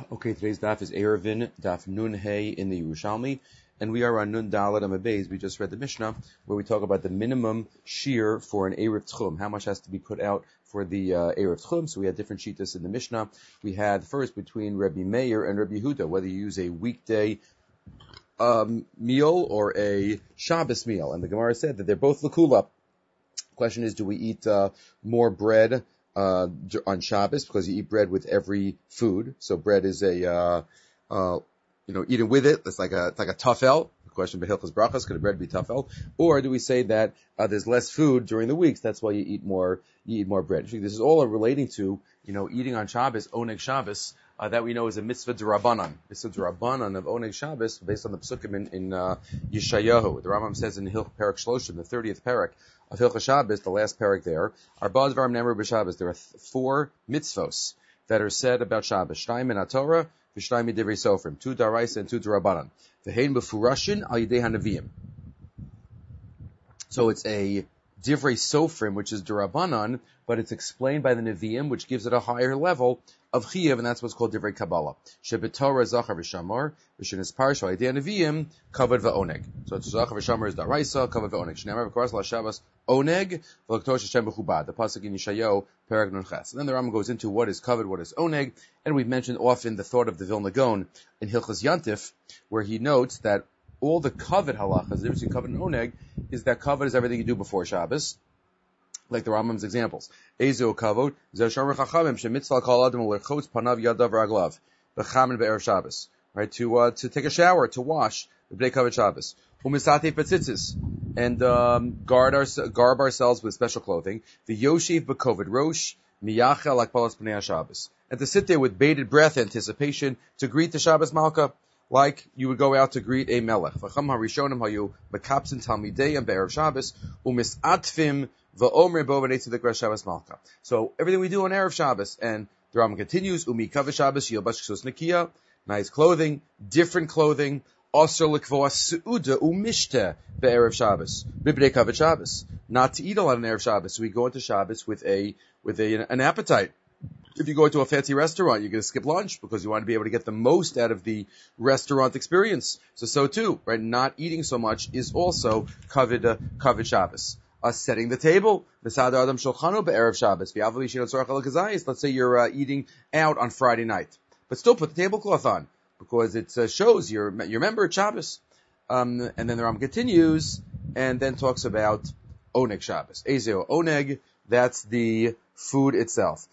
Okay, today's daf is Erevin, daf Nun Hey in the Yerushalmi, and we are on Nun Dalet Amabeis. We just read the Mishnah where we talk about the minimum shear for an Erev Tchum, how much has to be put out for the Erev Tchum. So we had different shittas in the Mishnah. We had first between Rabbi Meir and Rabbi Yehuda, whether you use a weekday meal or a Shabbos meal, and the Gemara said that they're both lakula. Question is, do we eat more bread on Shabbos because you eat bread with every food? So bread is a eating with it. It's like a tafel. The question behilchas brachas, could a bread be tafel? Or do we say that there's less food during the weeks, that's why you eat more bread? This is all relating to eating on Shabbos, oneg Shabbos. That we know is a mitzvah d'Rabbanan. Mitzvah d'Rabbanan of Oneg Shabbos, based on the Pesukim in Yeshayahu. The Rambam says in Hilch Perek Shloshim, the 30th Perek of Hilch Shabbos, the last Perek there, Arba Dvarim Nemru b'Shabbos. There are four mitzvos that are said about Shabbos. Shtayim min HaTorah, v'shtayim min Divrei Sofrim. Two d'Oraisa and two d'Rabbanan. V'hein b'furashin al yidei HaNeviim. So it's a Divrei Sofrim, which is d'Rabbanan, but it's explained by the Nevi'im, which gives it a higher level of Chiyuv, and that's what's called Divrei Kabbalah. Shebetorah Zachar v'Shamar, v'shenis Parsha, Yidei Nevi'im, Kavod v'Oneg. So it's Zachar v'Shamar is Daraisa, Kavod v'Oneg. Shneimar v'Koras la Shabbos, Oneg, v'Laktosh Hashem b'Chubad. The pasuk in Yeshayahu, Perek Nun Ches. And then the Rambam goes into what is Kavod, what is Oneg, and we've mentioned often the thought of the Vilna Gaon in Hilchas Yantif, where he notes that all the Kavod halachas, the difference between Kavod and Oneg, is that Kavod is everything you do before Shabbos, like the Rambam's examples. Ezo kavod, zeshamar chachamim shemitzvah kol adam ulerchotz panav yadav raglav b'chamin be'erev Shabbos. Right, to take a shower, to wash b'bnei kavod Shabbos. Umisate petzitzis, and garb ourselves with special clothing. V'yoshiv b'kovid rosh miyachel like palas b'nei Shabbos, and to sit there with bated breath, anticipation to greet the Shabbos Malka, like you would go out to greet a melech. V'cham harishonim hayu mekapsin talmideim be'erev Shabbos umisatfim. So everything we do on Erev Shabbos, and the Rambam continues, Umi Kavod Shabbos Yilbash Ksos Nikia, nice clothing, different clothing, Osir L'Kvoa Seuda Umishte be'Erev Shabbos, B'Bnei Kavod Shabbos, not to eat a lot on Erev Shabbos. So we go into Shabbos with an appetite. If you go into a fancy restaurant, you're going to skip lunch because you want to be able to get the most out of the restaurant experience. So too, right? Not eating so much is also Kavod Shabbos. Setting the table. Let's say you're eating out on Friday night, but still put the tablecloth on because it shows you're a member at Shabbos. And then the Ram continues and then talks about Oneg Shabbos. Ezeo Oneg, that's the food itself.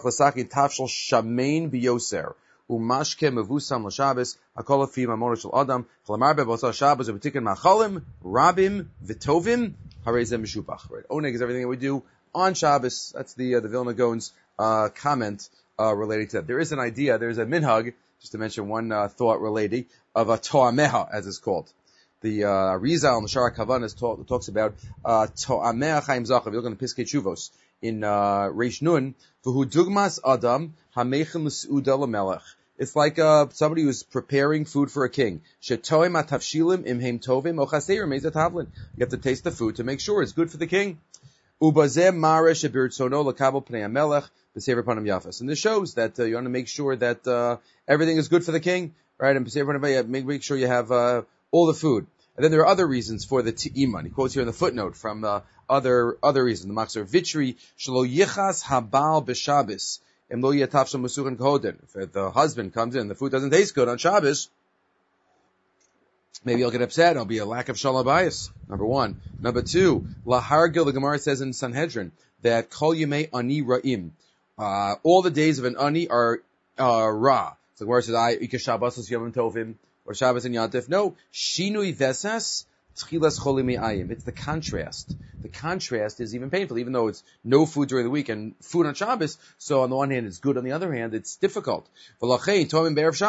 Umashke mevusam l'Shabbos, hakol afi mamon shel adam, chlamar be'bosah Shabbos u'betikin machalim, rabim v'tovim, harezem mishupach. Right, Oneg is everything that we do on Shabbos. That's the Vilna Gaon's comment relating to that. There is an idea, there's a minhag, just to mention one thought relating, of a to'ameha, as it's called. The Arizal Mashar Kavanas talks about to'ameha chaim zachav. You're looking at Piskei Tshuvos in Reish Nun, v'hu dugmas adam hamechem l'seuda l'melech. It's like somebody who's preparing food for a king. Shetoim atavshilim imheim tovim ochaseir meizat havlin. You have to taste the food to make sure it's good for the king. Ubazeh mare shebirtzono l'kabel pnei hamelech b'sever panim yafas. And this shows that you want to make sure that everything is good for the king, right? And b'sever panim, make sure you have all the food. And then there are other reasons for the te'iman. He quotes here in the footnote from other reasons. The Machzor Vitri shelo yichas habal b'Shabbos. If the husband comes in, the food doesn't taste good on Shabbos, maybe he'll get upset. It'll be a lack of shalom bayis. Number one. Number two, lahargil, the Gemara says in Sanhedrin that kol yemei ani ra'im. All the days of an ani are ra. So the Gemara says, ika Shabbos yomim tovim, or Shabbos and Yantif. No, shinui vesas. It's the contrast. The contrast is even painful, even though it's no food during the week and food on Shabbos. So on the one hand, it's good. On the other hand, it's difficult. So maybe the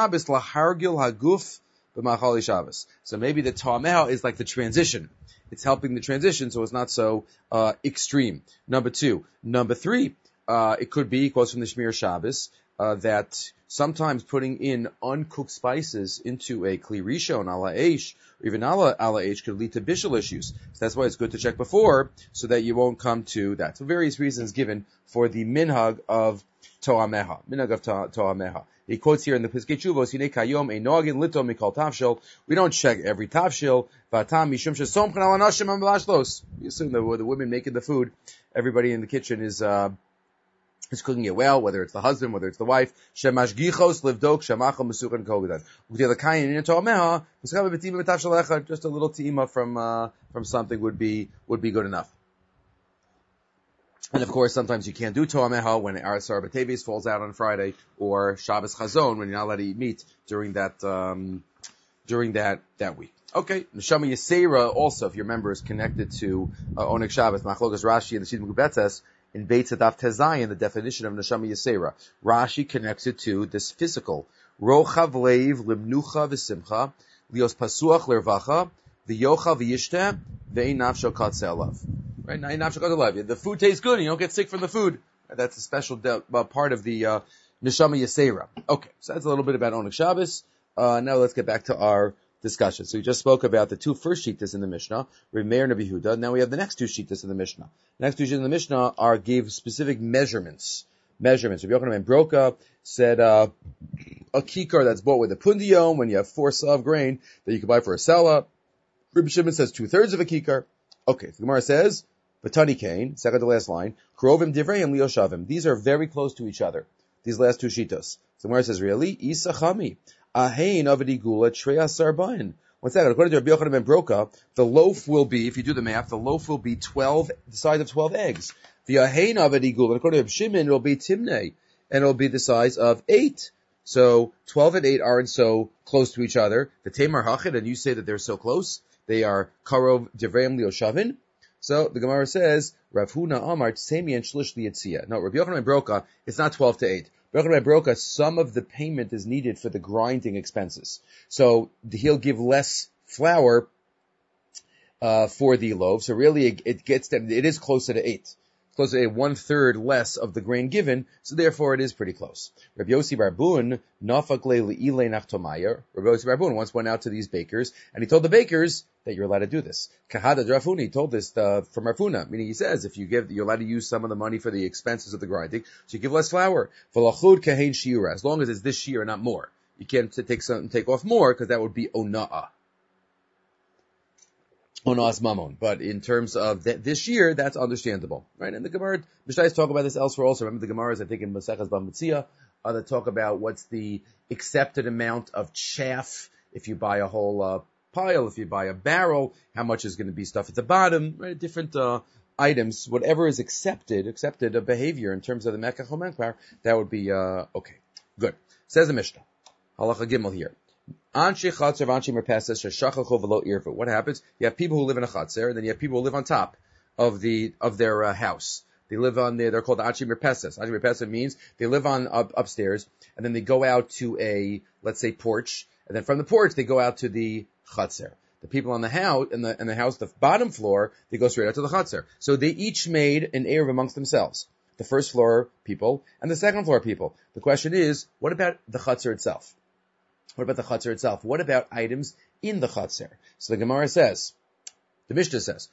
Ta'ameh is like the transition. It's helping the transition, so it's not so extreme. Number two. Number three, it could be, quotes from the Shmir Shabbos, that sometimes putting in uncooked spices into a kli rishon ala eish, or even ala eish, could lead to bishul issues. So that's why it's good to check before, so that you won't come to that. So various reasons given for the minhag of to'ameha. He quotes here in the Piskei Teshuvos, "Hine kayom einogin lito mikol tafshil." We don't check every tafshil. V'atam mishum shesomchen al anashim am b'lashlos. You assume that the women making the food, everybody in the kitchen is cooking it well, whether it's the husband, whether it's the wife. Shemashgichos livdok shemachal mesuchen kogedan. Just a little teima from something would be good enough. And of course, sometimes you can't do to'ameha when Arasar B'Teves falls out on Friday, or Shabbos Chazon when you're not allowed to eat meat during that week. Okay, Neshama Yisera also, if your member is connected to Oneg Shabbos, Machlokas Rashi and the Shid Mekubetzes, in Beit Tzadaf Tezayin, the definition of Neshama Yisera, Rashi connects it to this physical. Rochav leiv limnucha v'simcha, lios pasuach lervacha, v'yocha v'yishteh, ve'in nafsho katzelav. Right? The food tastes good and you don't get sick from the food. That's a special part of the Neshama Yisera. Okay, so that's a little bit about Oneg Shabbos. Now let's get back to our discussion. So we just spoke about the two first shittas in the Mishnah, Reb Meir and Rabbi Yehuda. Now we have the next two shittas in the Mishnah. The next two shittas in the Mishnah gave specific measurements. Rabbi Yochanan ben Broka said a kikar that's bought with a pundion, when you have 4 saw of grain that you can buy for a sela. Rabbi Shimon says 2/3 of a kikar. Okay, the Gemara says, Batani Kain, second to last line, Krovim Divreim Lioshavim. These are very close to each other, these last two shittos. So the Gemara says, really? Isachami. Ahein Avadigula Treya Sarbain. One second, according to Rabbi Yochanan ben Broka, the loaf will be, if you do the math, the loaf will be the size of 12 eggs. The Ahein Avadigula, according to Rabbi Shimon, it will be Timnei, and it will be the size of 8. So 12 and 8 aren't so close to each other. The Tamar Hachid, and you say that they're so close, they are Karov Divreim Lioshavin. So the Gemara says, Rav Huna Amar Tsemi and Shlish Liyitzia. No, Rabbi Yochanan ben Broka, it's not 12 to 8. Rabbi Yochanan ben Broka, some of the payment is needed for the grinding expenses. So he'll give less flour for the loaf. So really it is closer to 8. Close to 1/3 less of the grain given, so therefore it is pretty close. Rabbi Yossi Bar Bun, Nafak Le'ilei Nachtomayer. Rabbi Yossi Bar Bun once went out to these bakers, and he told the bakers that you're allowed to do this. Kahada Drafuni, he told this from Rafuna, meaning he says if you're allowed to use some of the money for the expenses of the grinding, so you give less flour. V'lachud kahein shiura, as long as it's this year, not more. You can't take off more, because that would be ona'ah. Onas Mamon. But in terms of this year, that's understandable, right? And the Gemara, Mishnayos talk about this elsewhere also. Remember the Gemaras, I think in Maseches Bamutziah, that talk about what's the accepted amount of chaff if you buy a whole pile, if you buy a barrel, how much is going to be stuff at the bottom, right? Different items, whatever is accepted a behavior in terms of the Mekach HaMekbar, that would be okay. Good. Says the Mishnah. Halacha Gimel here. What happens? You have people who live in a chatzer, and then you have people who live on top of their house. They live on there. They're called Anshi Mirpeses. Anshi Mirpeses means they live on upstairs, and then they go out to a, let's say, porch, and then from the porch they go out to the chatzer. The people on the house, in the house, the bottom floor, they go straight out to the chatzer. So they each made an eruv amongst themselves. The first floor people and the second floor people. The question is, what about the chatzer itself? What about the chutzner itself? What about items in the chutzner? So the Gemara says, the Mishnah says,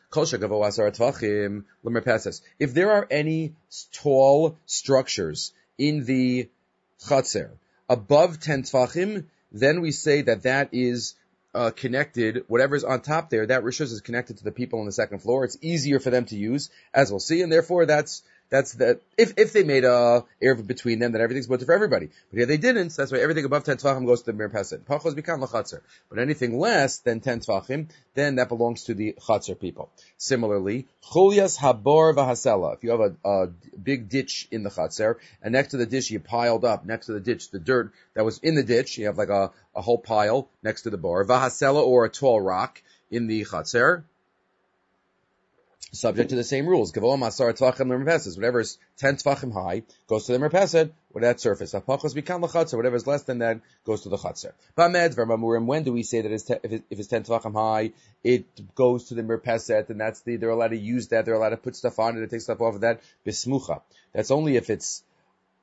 if there are any tall structures in the chutzner above 10 tfachim, then we say that is connected, whatever's on top there, that rishus is connected to the people on the second floor. It's easier for them to use, as we'll see, and therefore that's that. If they made a eruv between them, then everything's mutter for everybody. But here they didn't, so that's why everything above 10 tvachim goes to the mirpeset. Pachos become lachatzer. But anything less than 10 tvachim, then that belongs to the chatzer people. Similarly, chulias habor v'hasela. If you have a big ditch in the chatzer, and next to the ditch you piled up, next to the ditch, the dirt that was in the ditch, you have like a whole pile next to the bar, v'hasela, or a tall rock in the chatzer, subject to the same rules. Whatever is 10 tvachim high goes to the merpeset, with that surface. Whatever is less than that goes to the chatzer. When do we say that if it's 10 tvachim high, it goes to the merpeset, and they're allowed to use that, they're allowed to put stuff on it, take stuff off of that. Bismucha. That's only if it's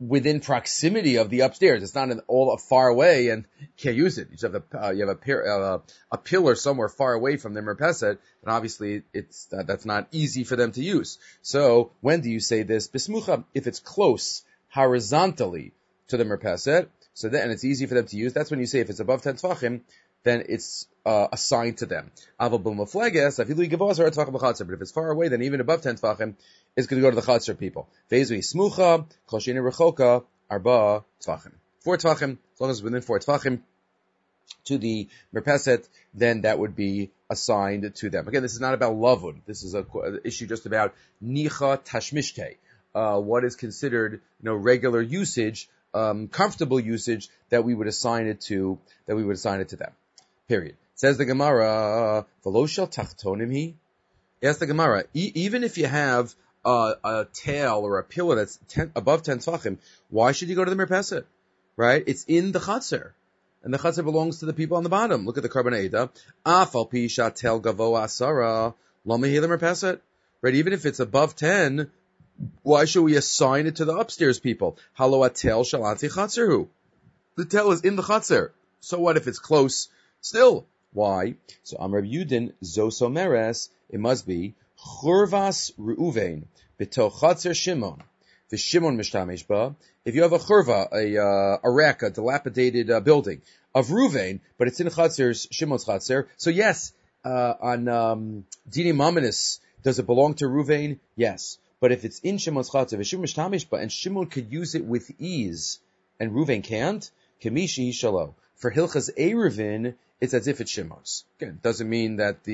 within proximity of the upstairs. It's not all far away and you can't use it. You just have a pillar somewhere far away from the merpeset, and obviously that's not easy for them to use. So when do you say this? Bismucha, if it's close horizontally to the merpeset, so then and it's easy for them to use. That's when you say if it's above 10 tefachim, then it's assigned to them. But if it's far away, then even above 10 tefachim, it's going to go to the chatzar people. Smucha, Kloshina Rechoka, Arba tefachim. 4 tefachim, as long as it's within 4 tefachim to the merpeset, then that would be assigned to them. Again, this is not about lavud. This is an issue just about nicha tashmishte. What is considered, regular usage, comfortable usage that we would assign it to them. Period. Says the Gemara, V'lo shel tachtonim hi. Ask the Gemara, even if you have a tail or a pillar that's above 10 tefachim, why should you go to the merpeset? Right? It's in the chatzar. And the chatzar belongs to the people on the bottom. Look at the Karban Eidah. Afal pi shatel gavoa asara, lo mehi the merpeset. Right? Even if it's above 10, why should we assign it to the upstairs people? Halo atel shalanti chatzarhu. The tail is in the chatzar. So what if it's close? Still. Why? So Amar Yudin Zosomeres, it must be Churvas Reuven B'toch Chatzar Shimon. The Shimon Mishtamesh Ba. If you have a churva, a rack, a dilapidated building of Reuven, but it's in Shimon's Chatzar. So yes, on Dini Mamanis, does it belong to Reuven? Yes. But if it's in Shimon's Chatzar, Shimon Mishtamesh Ba, and Shimon could use it with ease, and Reuven can't, Kemishi Shalo. For Hilchas Eruvin, it's as if it's Shimon's. Again, doesn't mean that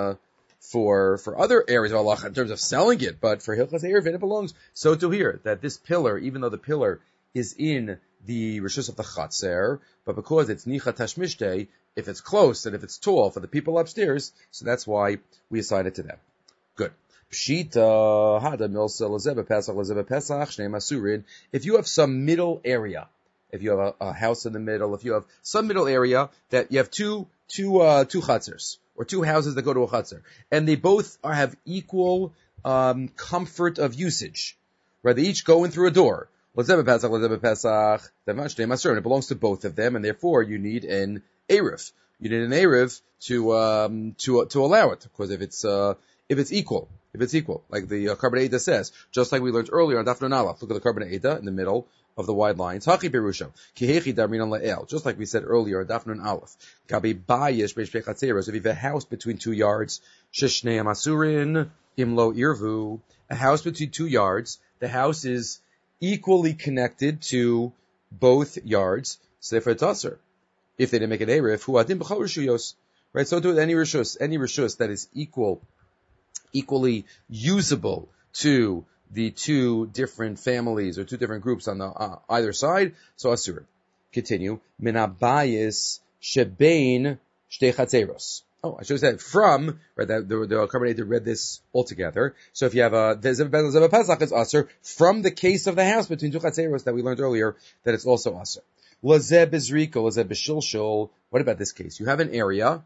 for other areas of Allah in terms of selling it, but for Hilchas Eruvin it belongs. So to here, that this pillar, even though the pillar is in the Rishus of the Chatzar, but because it's Nicha Tashmishtei, if it's close and if it's tall for the people upstairs, so that's why we assign it to them. Good. Pshita, Hada Milsa, Lazeba Pesach, Shnei Masurin. If you have some middle area, if you have a house in the middle, if you have some middle area that you have two chatzars, or 2 houses that go to a chatzar, and they both have equal comfort of usage, right? They each go in through a door. It belongs to both of them, and therefore you need an eruv. You need an eruv to allow it, because if it's equal, like the Karban Eidah says, just like we learned earlier on Daf Nun Aleph. Look at the Karban Eidah in the middle of the wide lines. Hachi Perusha, Kihechi Darmin La'el, just like we said earlier on Daf Nun Aleph. Gabi Bayish Beishpei Chatzeros, if you have a house between 2 yards, Sheshnei Masurin Imlo Irvu, a house between 2 yards, the house is equally connected to both yards, so therefore it's usher. If they didn't make an eruv, Hu Adim B'chol Rishuyos, right? So do it any rishus that is equally usable to the 2 different families or 2 different groups on the either side. So asur. Continue. Minabayis shebein shtei chatzeros. Oh, I should have said from, right? The Karban Eidah read this all together. So if you have a Pesach is asur from the case of the house between 2 chatzeros that we learned earlier, that it's also asur. Lazeb izriko, lazeb b'shilshol. What about this case? You have an area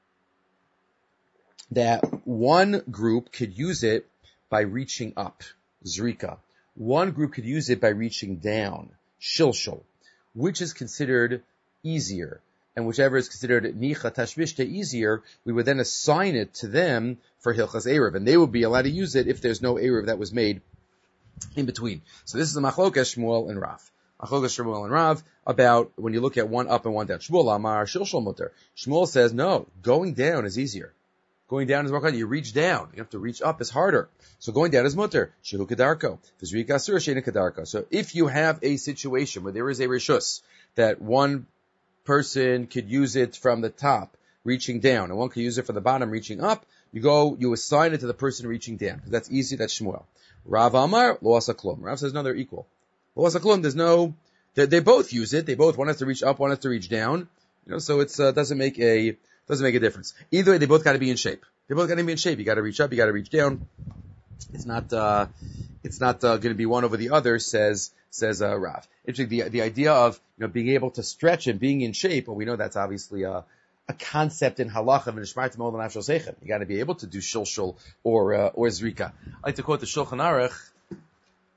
that one group could use it by reaching up, zrika. One group could use it by reaching down, shilshol. Which is considered easier? And whichever is considered nicha tashmishte easier, we would then assign it to them for hilchas eruv, and they would be allowed to use it if there's no eruv that was made in between. So this is the machlokas Shmuel and Rav. Machlokas Shmuel and Rav about when you look at one up and one down. Shmuel amar shilshol muter. Shmuel says no, going down is easier. Going down is more hard. You reach down. You have to reach up is harder. So going down is mutter. Shehu kedarko. V'zrika asur sheina kedarko. So if you have a situation where there is a rishus that one person could use it from the top, reaching down, and one could use it from the bottom, reaching up, you assign it to the person reaching down. Because that's easy, that's Shmuel. Rav Amar, lo asa klum. Rav says no, they're equal. Lo asa klum, there's no, they both use it. They both, one has to reach up, one has to reach down. So it's, doesn't make a difference. Either way, they both got to be in shape. You got to reach up, you got to reach down. It's not going to be one over the other, says Rav. Interesting, the idea of, being able to stretch and being in shape, well, we know that's obviously a concept in halacha of nishmartim ol nafshel seichem. You got to be able to do shilshul or zrika. I like to quote the Shulchan Aruch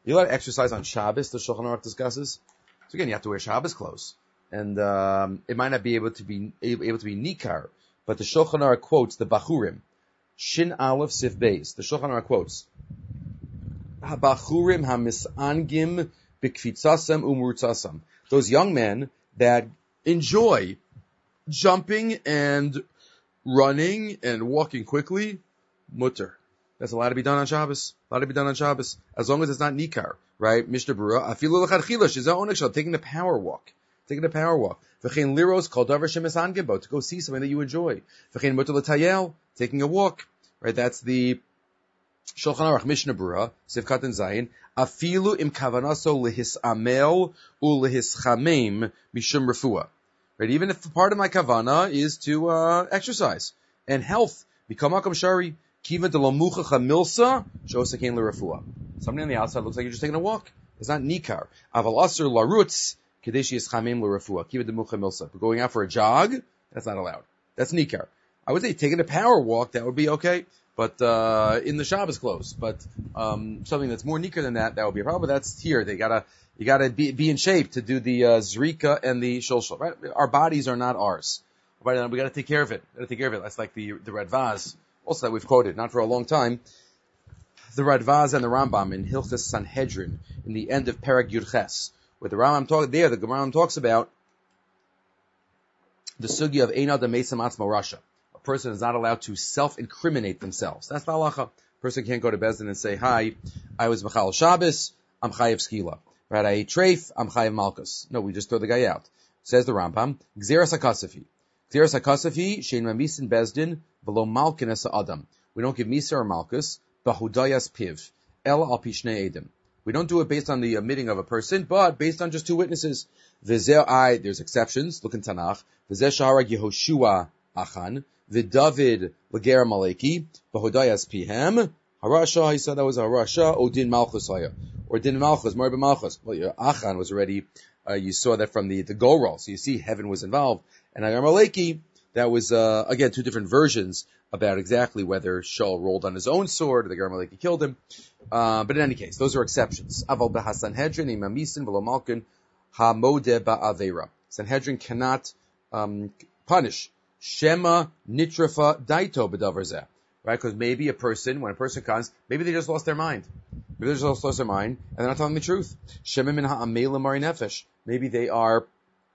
You allowed to exercise on Shabbos, the Shulchan Aruch discusses. So again, you have to wear Shabbos clothes. And it might not be able to be nikar, but the Shulchan Aruch quotes the Bachurim. Shin Aleph Sif Beis. The Shulchan Aruch quotes Bachurim hamisangim bikfitzasam umurtzasam. Those young men that enjoy jumping and running and walking quickly, mutter. That's allowed to be done on Shabbos. Allowed to be done on Shabbos. As long as it's not nikar, right? Mishnah Berurah, afilu l'chadchila, shiza onekshal, taking the power walk. Taking the power walk. V'chein liros, kol davar shemisangim bo, to go see something that you enjoy. V'chein mutter l'tayel, taking a walk. Right? That's the Shulchan Aruch, Mishnah Berurah, Sivkat and Zayin, afilu im kavanaso lehisamel ulehischamem mishum refuah. Right? Even if part of my kavana is to exercise and health, become akam shari, kiva de lomucha chamilsa, shosakein l'refuah. Somebody on the outside looks like you're just taking a walk. It's not nikar. Aval asur larutz, kadeshi ischamem l'refuah, kiva de mucha milsa. But going out for a jog, that's not allowed. That's nikar. I would say taking a power walk, that would be okay. But in the Shabbos clothes. But something that's more nikar than that, that would be a problem. But that's here. You gotta be in shape to do the zrika and the shulshul. Right? Our bodies are not ours. We gotta take care of it. That's like the Radvaz, also that we've quoted, not for a long time. The Radvaz and the Rambam in Hilchas Sanhedrin, in the end of Perek Yudches, where the Rambam talks about the sugi of Ein Adam Meisam Atzmo Rasha. A person is not allowed to self-incriminate themselves. That's the halacha. A person can't go to Bezdin and say, hi, I was Mechal Shabbos, I'm Chayev Skila. Right, I ate treif, I'm Chayev Malkus. No, we just throw the guy out. Says the Rambam, Gzeras HaKasafi. Gzeras HaKasafi, Shein Mamisin Bezdin, V'lo Malkin Esa Adam. We don't give Misa or Malkus, Bahudayas Piv, El Al Pishnei Edim. We don't do it based on the omitting of a person, but based on just two witnesses. There's exceptions, look in Tanakh. V'zeh Shaharag Yehoshua Achan, V'David L'ger Maleki, Bahudayas Pihem, Harasha, he said that was Harasha, Odin Malchus Haya. Or Din Malchus, Morbe Malchus. Well, your Achan was already, you saw that from the goal roll. So you see heaven was involved. And Agar Maleki, that was, again, two different versions about exactly whether Shaul rolled on his own sword or the Agar Maleki killed him. But in any case, those are exceptions. Aval B'Hasanhedrin, Imamisin, V'lo Malkin, Ha-Modeh Ba'avera. Sanhedrin cannot, punish. Shema Nitrafa Daito B'Davar Zeh. Right? Because maybe when a person comes, maybe they just lost their mind. Maybe they just lost their mind, and they're not telling the truth. Shema min ha'amela mari nefesh. Maybe they are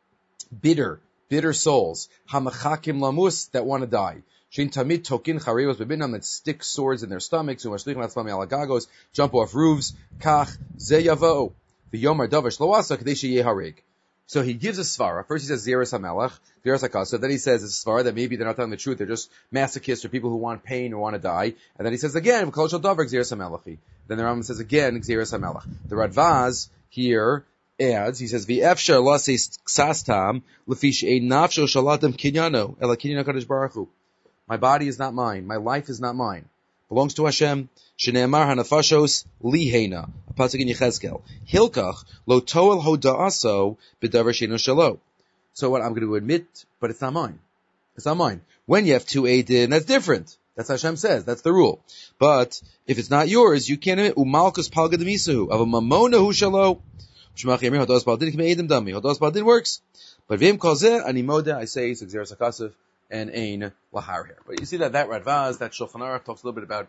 bitter souls. Hamachakim lamus, that want to die. Shin tamid tokin charevos bebinam, that stick swords in their stomachs, umashlichim atzmam alagagos, jump off roofs. Kach ze yavo v'yomar davar shloasa kadesh yehareg. So he gives a svara. First he says Zeres HaMelech, Zeres HaKasa. Then he says it's a svara that maybe they're not telling the truth. They're just masochists or people who want pain or want to die. And then he says again, Kol Shal Davar Zeres HaMelechi. Then the Rambam says again, Zeres HaMelech. The Radvaz here adds, he says, V'efshar laseis ksastam lefish ein nafsho shalatam kinyano ela kinyan HaKadosh Baruch Hu. My body is not mine. My life is not mine. Belongs to Hashem. Shneimar hanafashos liheina. A pasuk in Yechezkel. Hilkach lo toel hoda'aso b'davar sheinu shalo. So what I'm going to admit, but it's not mine. It's not mine. When you have two edim, that's different. That's Hashem says. That's the rule. But if it's not yours, you can't admit. Umalkus palga demisahu of a mamona hu shalo. Shemach yamir hodas baldin k'mei edim dami. Hodas baldin works. But v'im kol zeh ani moda, I say it's Gzeras HaKasav and ein lahar here. But you see that Radvaz, that Shulchan Aruch talks a little bit about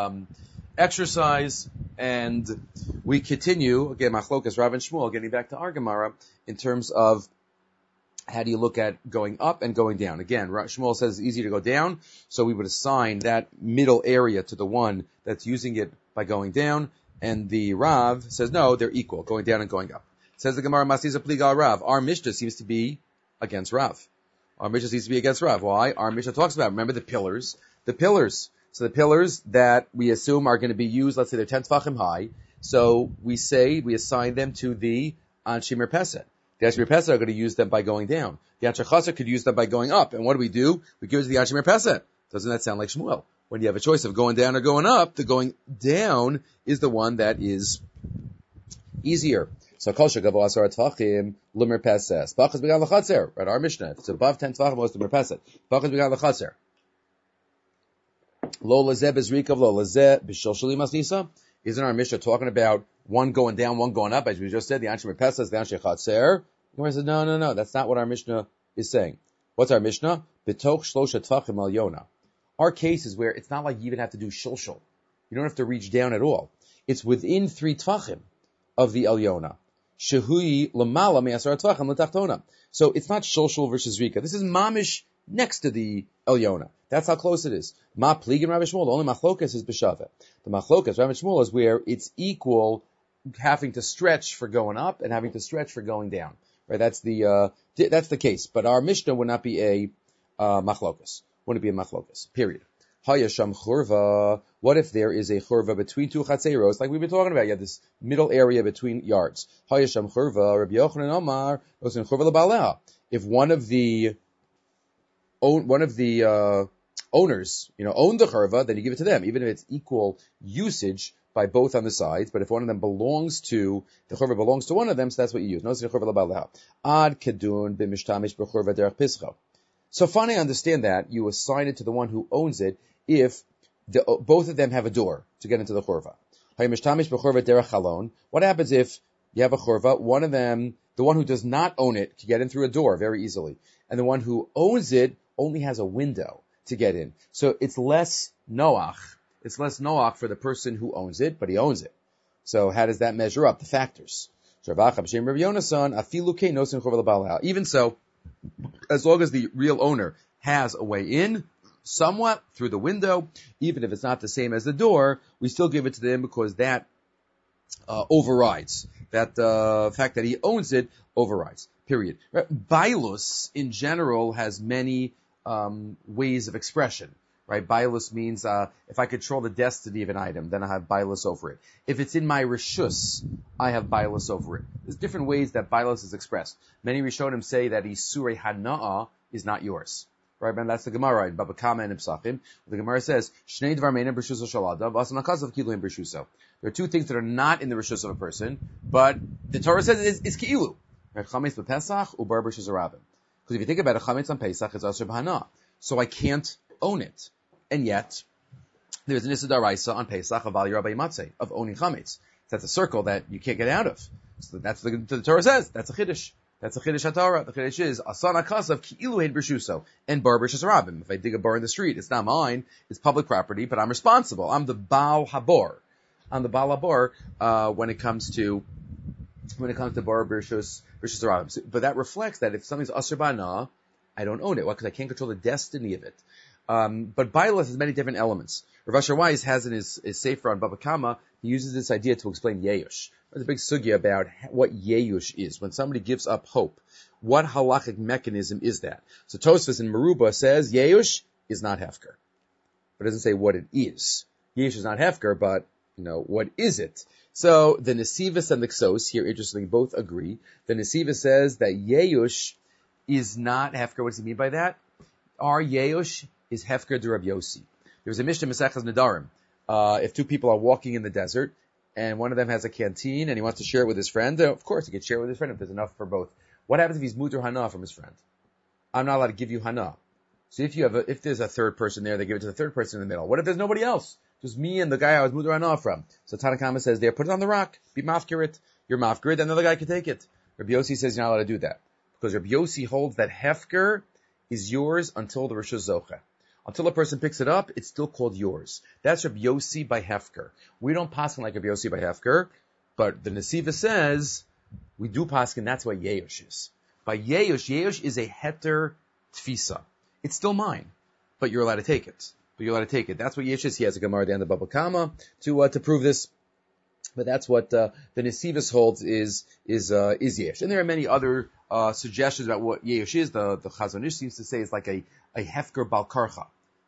exercise, and we continue, again, Machlokas, Rav and Shmuel, getting back to our Gemara, in terms of how do you look at going up and going down. Again, Shmuel says it's easy to go down, so we would assign that middle area to the one that's using it by going down, and the Rav says no, they're equal, going down and going up. Says the Gemara, Masiza Pligal Rav, our Mishnah seems to be against Rav. Our Mishnah seems to be against Rav. Why? Our Mishnah talks about, remember the pillars. So the pillars that we assume are going to be used, let's say they're 10 tefachim high. So we assign them to the Anshe Merpeset. The Anshe Merpeset are going to use them by going down. The Anshe Chaser could use them by going up. And what do? We give it to the Anshe Merpeset. Doesn't that sound like Shmuel? When you have a choice of going down or going up, the going down is the one that is easier. So kol shegavo asar tefachim l'merpeses. Bachas began l'chatzer. Right, our Mishnah. If it's above 10 tefachim, it's the merpeset. Bachas began l'chatzer. Lo lezeh bezrikav lo lezeh b'shol shali masnisa. Isn't our Mishnah talking about one going down, one going up, as we just said, the Anshe Mepesas, the Anshe Chatzer? Gemara says, no, that's not what our Mishnah is saying. What's our Mishnah? B'toch shlosha tvachim al yona. Our case is where it's not like you even have to do shulshul. You don't have to reach down at all. It's within 3 tvachim of the Elyona. Shehui lamala me'asar tvachim l'tachtona. So it's not shulshul versus rika. This is mamish next to the Elyona. That's how close it is. Ma pligin Rabbi Shmuel. The only machlokas is b'shaveh. The machlokas, Rabbi Shmuel, is where it's equal having to stretch for going up and having to stretch for going down. Right? That's the case. But our Mishnah would not be a machlokas. Wouldn't be a machlokas. Period. Hayasham churva. What if there is a churva between 2 chatzeros, like we've been talking about? You have this middle area between yards. Hayasham churva. Rabbi Yochanan Omar goes in churva lebaleha. If one of the owners, own the churva, then you give it to them, even if it's equal usage by both on the sides. But if one of them the churva belongs to one of them, so that's what you use. No, churva lebaleha. Ad kedun b'mishtamish b'churva derech pischa. So finally, I understand that you assign it to the one who owns it if both of them have a door to get into the churva. What happens if you have a churva, one of them, the one who does not own it, can get in through a door very easily, and the one who owns it only has a window to get in. So it's less noach. It's less noach for the person who owns it, but he owns it. So how does that measure up? The factors. Even so, as long as the real owner has a way in, somewhat through the window, even if it's not the same as the door, we still give it to them because that overrides. That fact that he owns it overrides. Period. Bailus, in general, has many ways of expression. Right? Bailus means if I control the destiny of an item, then I have bailus over it. If it's in my rishus, I have bailus over it. There's different ways that bailus is expressed. Many Rishonim say that Isurei Hana'ah is not yours. Right? And that's the Gemara in Baba Kama and Psachim. The Gemara says, Shnei dvar me'ein b'rishuso shel adam, v'asan hakasav kilu in b'rishuso. There are 2 things that are not in the rishus of a person, but the Torah says it's ki'ilu. Right? Chametz b'Pesach u'bar b'rishus harabim. Because if you think about it, chametz on Pesach is asur b'hana. So I can't own it. And yet, there's an Issa Daraisa on Pesach of Al Yerabay Matzeh, of owning chametz. So that's a circle that you can't get out of. So that's the Torah says. That's a chiddush. That's a chiddush HaTorah. The chiddush is Asana Kasav Ki'ilu Heid B'Rishuso and Bar B'Rishus Harabim. If I dig a bar in the street, it's not mine. It's public property, but I'm responsible. I'm the Baal Habor. I'm the Baal Habor when it comes to Bar B'Rishus Harabim. But that reflects that if something's Asur B'Hana, I don't own it. Why? Because I can't control the destiny of it. But Bailus has many different elements. Rav Asher Weiss has in his Sefer on Baba Kama, he uses this idea to explain Yeyush. There's a big sugya about what Yeyush is. When somebody gives up hope, what halachic mechanism is that? So Tosfos in Meruba says Yeyush is not Hefker. But it doesn't say what it is. Yeyush is not Hefker, but, what is it? So the Nesivos and the Ksos here, interestingly, both agree. The Nesivos says that Yeyush is not Hefker. What does he mean by that? Our Yeyush is Hefker de Rabbi Yossi. There's a Mishnah Mesechas Nedarim. If 2 people are walking in the desert, and one of them has a canteen, and he wants to share it with his friend, of course he can share it with his friend if there's enough for both. What happens if he's muter hana from his friend? I'm not allowed to give you hana. So if there's a third person there, they give it to the third person in the middle. What if there's nobody else? Just me and the guy I was muter hana from. So Tanakama says there, put it on the rock, be mafkirit. You're mafkirit, and the other guy can take it. Rabbi Yossi says you're not allowed to do that. Because Rabbi Yossi holds that Hefker is yours until the Rishus Zocheh. Until a person picks it up, it's still called yours. That's Rabbi Yossi by Hefker. We don't paskin like Rabbi Yossi by Hefker, but the Nesiva says we do paskin. That's what Yeyush is. By Yeyush is a heter tfisa. It's still mine, but you're allowed to take it. That's what Yeyush is. He has a Gemara at the end of Baba Kama to prove this. But that's what the Nesivos holds is Yeyush. And there are many other suggestions about what Yeyush is. The Chazon Ish seems to say it's like a Hefker Bal Karcha.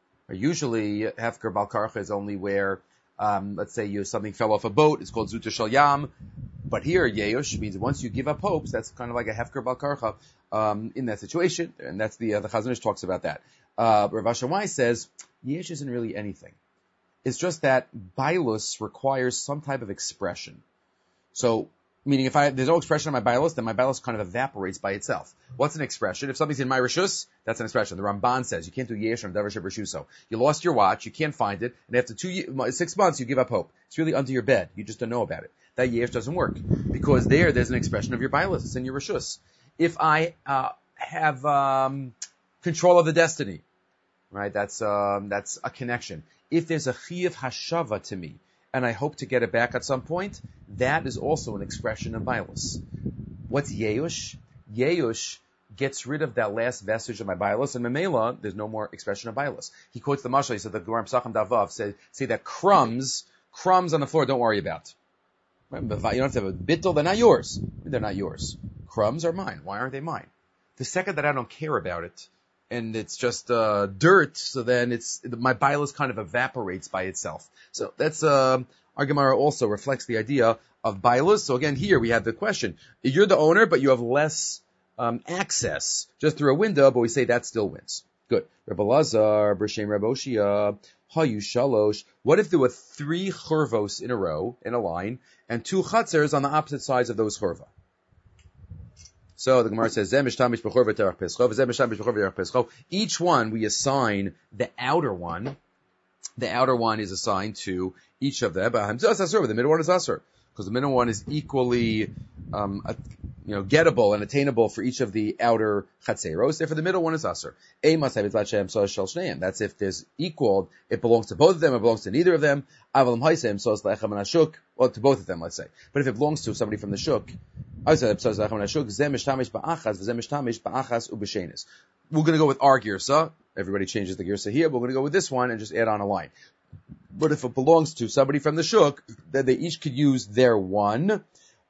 Usually, Hefker Bal Karcha is only where, let's say something fell off a boat. It's called Zuta Shal Yam. But here, Yeyush means once you give up hopes, that's kind of like a Hefker Bal Karcha in that situation. And that's the Chazon Ish talks about that. Rav Asher Weiss says, Yeyush isn't really anything. It's just that Bailus requires some type of expression. So Meaning if there's no expression on my bialos, then my bialos kind of evaporates by itself. What's an expression? If something's in my rishus, that's an expression. The Ramban says you can't do yesh on davar shebrushuso. You lost your watch, you can't find it, and after 6 months you give up hope. It's really under your bed. You just don't know about it. That yesh doesn't work. Because there's an expression of your bialos. It's in your rishus. If I have control of the destiny, right? That's a connection. If there's a chiyuv hashava to me, and I hope to get it back at some point, that is also an expression of bialos. What's yeush? Yeush gets rid of that last vestige of my bialos, and memela, there's no more expression of bialos. He quotes the mashal. He said the Gemara Pesachim Davav say that crumbs on the floor, don't worry about. You don't have to have a bittul, they're not yours. They're not yours. Crumbs are mine. Why aren't they mine? The second that I don't care about it, and it's just dirt, so then my bialos kind of evaporates by itself. So that's our Gemara also reflects the idea of bialos. So again, here we have the question: you're the owner, but you have less access just through a window. But we say that still wins. Good. Rebbe Lazar, B'Shem Reb Oshia, Hayu Shalosh. What if there were 3 churvos in a row in a line and 2 chatzers on the opposite sides of those churva? So the Gemara says, each one we assign the outer one. The outer one is assigned to each of them. The middle one is asur, because the middle one is equally, gettable and attainable for each of the outer chatzeros. Therefore, the middle one is asur. That's if there's equal, it belongs to both of them, it belongs to neither of them. Well, to both of them, let's say. But if it belongs to somebody from the shuk, we're going to go with our girsa. Everybody changes the girsa here, but we're going to go with this one and just add on a line. But if it belongs to somebody from the shuk, then they each could use their one,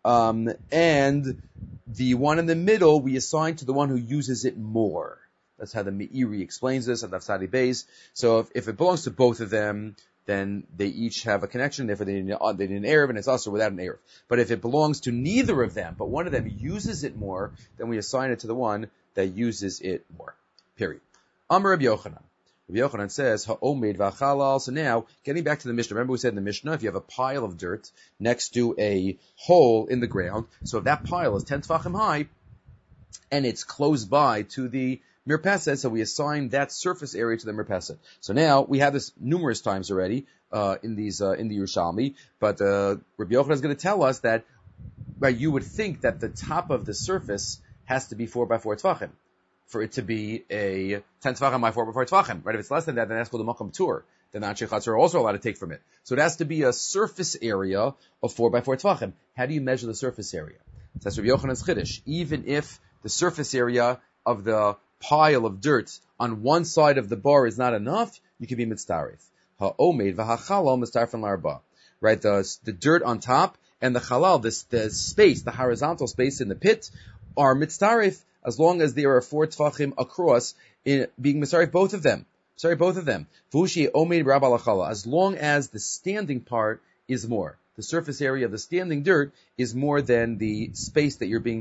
and the one in the middle we assign to the one who uses it more. That's how the Meiri explains this at Nafsadi Beis. So if it belongs to both of them, then they each have a connection, therefore they need an Erev, and it's also without an Erev. But if it belongs to neither of them, but one of them uses it more, then we assign it to the one that uses it more. Period. Amar Rabbi Yochanan. Rabbi Yochanan says, Ha'omed v'achalal. So now, getting back to the Mishnah, remember we said in the Mishnah, if you have a pile of dirt next to a hole in the ground, so if that pile is 10 tefachim high, and it's close by to the mirpeset, so we assign that surface area to the mirpeset. So now, we have this numerous times already, in the Yerushalmi, but, Rabbi Yochanan is going to tell us that, right, you would think that the top of the surface has to be 4 by 4 tefachim, for it to be a 10 tefachim by 4 by 4 tefachim, right? If it's less than that, then that's called a makom tur. Then the Anshe Chatzar are also allowed to take from it. So it has to be a surface area of 4 by 4 tefachim. How do you measure the surface area? So that's Rabbi Yochanan's Chiddush. Even if the surface area of the pile of dirt on one side of the bar is not enough, you can be mitzaref. Ha'omed v'hachalal mitzarfen l'arba. Right? The dirt on top and the halal, the space, the horizontal space in the pit, are mitzaref as long as there are 4 tefachim across, in being mitzaref both of them. Sorry, both of them. V'hushi omed rabba lachala. As long as the standing part is more. The surface area of the standing dirt is more than the space that you're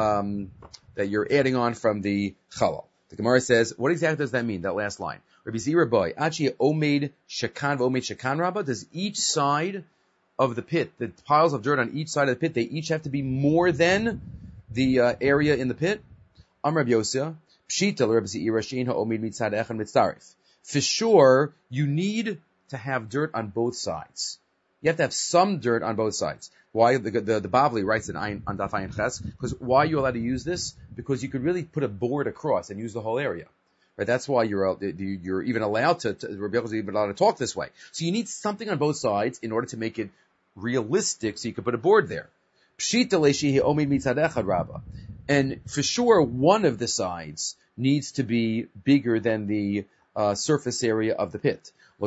that you're adding on from the chalal. The Gemara says, what exactly does that mean, that last line? Rabbi Zira boy, achi omed shakan v'omed shakan rabba. Does each side of the pit, the piles of dirt on each side of the pit, they each have to be more than the area in the pit? Am Rabbi Yosef, pshita Rabbi Zira shein ha'omed mitzad echad mitzaref. For sure, you need to have dirt on both sides. You have to have some dirt on both sides. Why? The Bavli writes on Daf Ayin Ches, because why are you allowed to use this? Because you could really put a board across and use the whole area. Right? That's why you're even allowed to Rabbi Yochanan is even allowed to talk this way. So you need something on both sides in order to make it realistic, so you could put a board there. Pshita le'shehi omed mitzad echad rabba. And for sure, one of the sides needs to be bigger than the surface area of the pit.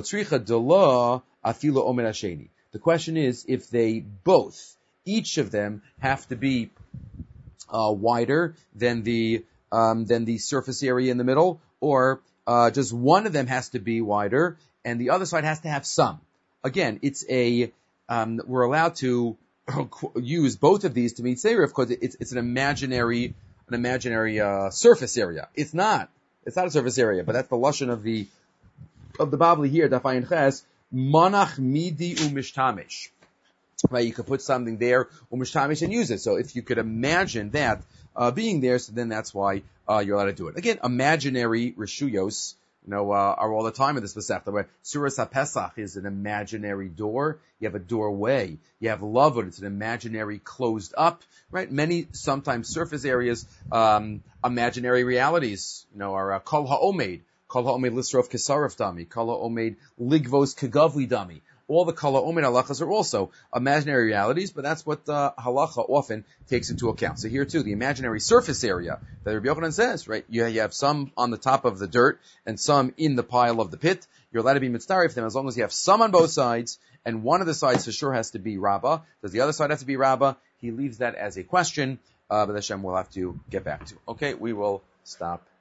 The question is, if they both, each of them, have to be wider than the surface area in the middle, or just one of them has to be wider and the other side has to have some. Again, it's we're allowed to use both of these to meet seirif because it's an imaginary surface area. It's not a surface area, but that's the lashon of the Bavli here, Daf Ayin Ches, Manach midi u'mishtamish. right? You could put something there, umeshtamish, and use it. So if you could imagine that being there, so then that's why you're allowed to do it. Again, imaginary reshuyos, are all the time in this Masechta, where Suras HaPesach is an imaginary door. You have a doorway. You have Lavud, it's an imaginary closed up, right? Many, sometimes surface areas, imaginary realities, are Kol HaOmed. Kol HaOmed Lisrov Kesarif Dami. Kol HaOmed Ligvos Kegavli Dami. All the Kol HaOmed halachas are also imaginary realities, but that's what halacha often takes into account. So here too, the imaginary surface area that Rabbi Yochanan says, right? You have some on the top of the dirt and some in the pile of the pit. You're allowed to be mitzdarif them as long as you have some on both sides, and one of the sides for sure has to be Rabbah. Does the other side have to be Rabbah? He leaves that as a question, but Hashem will have to get back to. Okay, we will stop